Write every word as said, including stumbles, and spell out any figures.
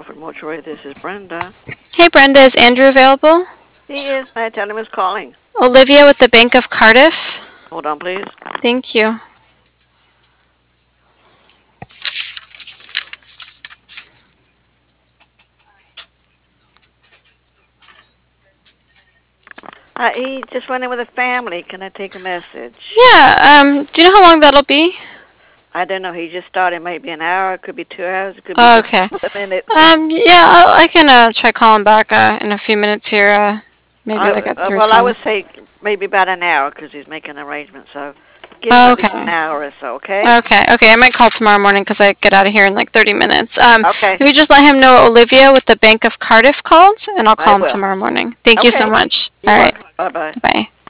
Crawford Mortuary. This is Brenda. Hey, Brenda, is Andrew available? He is. May I tell him who's calling? Olivia with the Bank of Cardiff. Hold on, please. Thank you. Uh, he just went in with a family. Can I take a message? Yeah, um, do you know how long that'll be? I don't know. He just started. Maybe an hour. It could be two hours. It could be Oh, just okay. a minute. Um, yeah, I'll, I can uh, try calling back uh, in a few minutes here. Uh, maybe I, like at uh, three well, I twenty. would say maybe about an hour because he's making arrangements. So give him Oh, at least okay. an hour or so, okay? Okay, okay. I might call tomorrow morning because I get out of here in like thirty minutes. Um, Okay. if you just let him know Olivia with the Bank of Cardiff called, and I'll I call him will. tomorrow morning. Thank you so Okay. much. You're All right. welcome. Bye-bye. Bye.